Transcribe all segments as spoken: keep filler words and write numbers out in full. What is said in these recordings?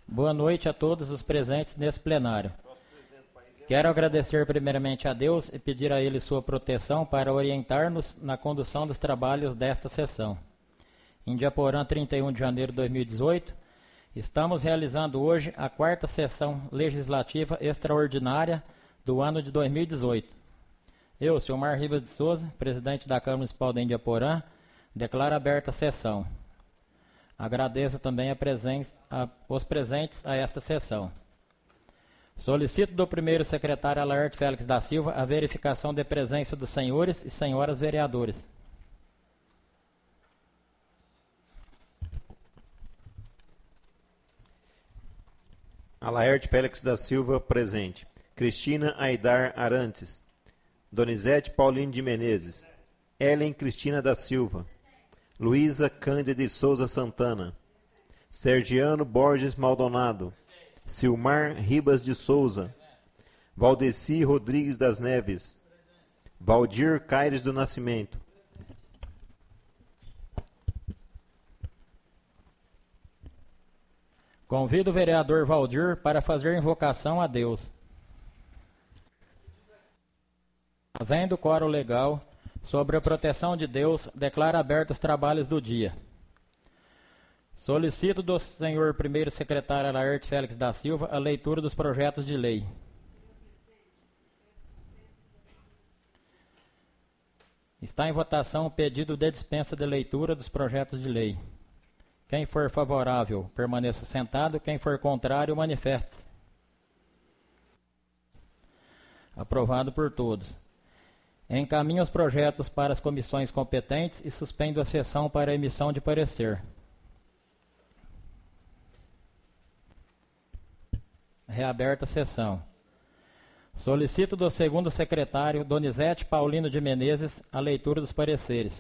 Boa noite a todos os presentes nesse plenário. Quero agradecer primeiramente a Deus e pedir a Ele sua proteção para orientar-nos na condução dos trabalhos desta sessão. Em Indiaporã, trinta e um de janeiro de dois mil e dezoito, estamos realizando hoje a quarta sessão legislativa extraordinária do ano de dois mil e dezoito. Eu, Silmar Ribas de Souza, presidente da Câmara Municipal de Indiaporã, declaro aberta a sessão. Agradeço também a presença, a, os presentes a esta sessão. Solicito do primeiro secretário Alaerte Félix da Silva a verificação de presença dos senhores e senhoras vereadores. Alaerte Félix da Silva, presente. Cristina Aidar Arantes. Donizete Paulino de Menezes. Ellen Cristina da Silva. Luísa Cândida de Souza Santana. Sergiano Borges Maldonado. Silmar Ribas de Souza. Valdeci Rodrigues das Neves. Valdir Caires do Nascimento. Convido o vereador Valdir para fazer invocação a Deus. Havendo quórum legal, sobre a proteção de Deus, declaro abertos os trabalhos do dia. Solicito do senhor primeiro secretário Alaerte Félix da Silva a leitura dos projetos de lei. Está em votação o pedido de dispensa de leitura dos projetos de lei. Quem for favorável, permaneça sentado. Quem for contrário, manifeste-se. Aprovado por todos. Encaminho os projetos para as comissões competentes e suspendo a sessão para a emissão de parecer. Reaberta a sessão. Solicito do segundo secretário, Donizete Paulino de Menezes, a leitura dos pareceres.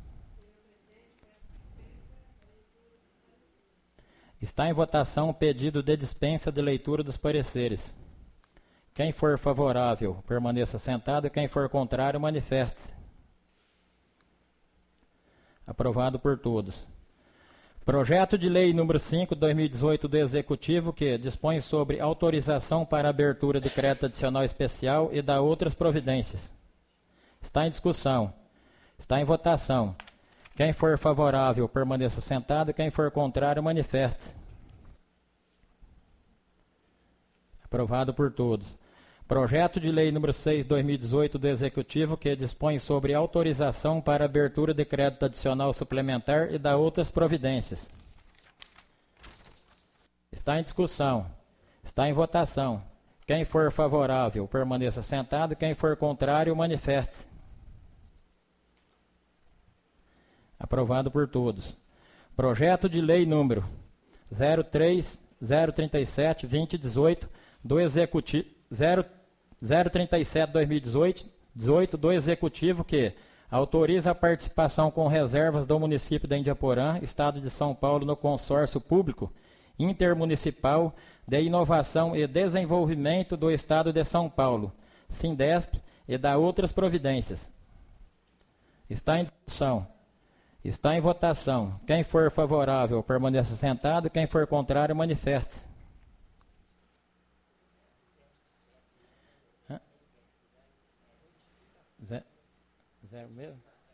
Está em votação o pedido de dispensa de leitura dos pareceres. Quem for favorável, permaneça sentado. Quem for contrário, manifeste-se. Aprovado por todos. Projeto de lei número cinco, dois mil e dezoito do Executivo, que dispõe sobre autorização para abertura de crédito adicional especial e dá outras providências. Está em discussão. Está em votação. Quem for favorável, permaneça sentado. Quem for contrário, manifeste-se. Aprovado por todos. Projeto de lei número seis, dois mil e dezoito do Executivo, que dispõe sobre autorização para abertura de crédito adicional suplementar e dá outras providências. Está em discussão. Está em votação. Quem for favorável, permaneça sentado. Quem for contrário, manifeste-se. Aprovado por todos. Projeto de lei número zero três zero trinta e sete vinte dezoito do Executivo zero trinta e sete dois mil e dezoito do Executivo, que autoriza a participação com reservas do município de Indiaporã, Estado de São Paulo, no consórcio público intermunicipal de inovação e desenvolvimento do Estado de São Paulo, Sindesp, e dá outras providências. Está em discussão. Está em votação. Quem for favorável, permaneça sentado. Quem for contrário, manifeste-se. Zero, zero mesmo?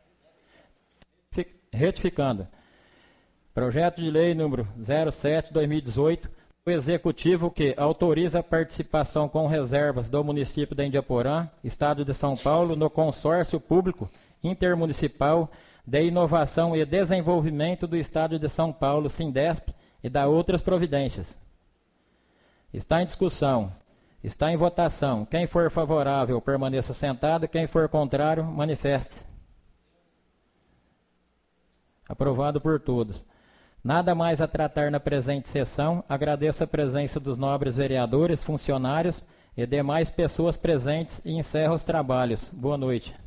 Retificando. Projeto de lei número zero sete, dois mil e dezoito, do Executivo, que autoriza a participação com reservas do município de Indiaporã, Estado de São Paulo, no consórcio público intermunicipal de inovação e desenvolvimento do Estado de São Paulo, Sindesp, e dá outras providências. Está em discussão. Está em votação. Quem for favorável, permaneça sentado. Quem for contrário, manifeste-se. Aprovado por todos. Nada mais a tratar na presente sessão. Agradeço a presença dos nobres vereadores, funcionários e demais pessoas presentes e encerro os trabalhos. Boa noite.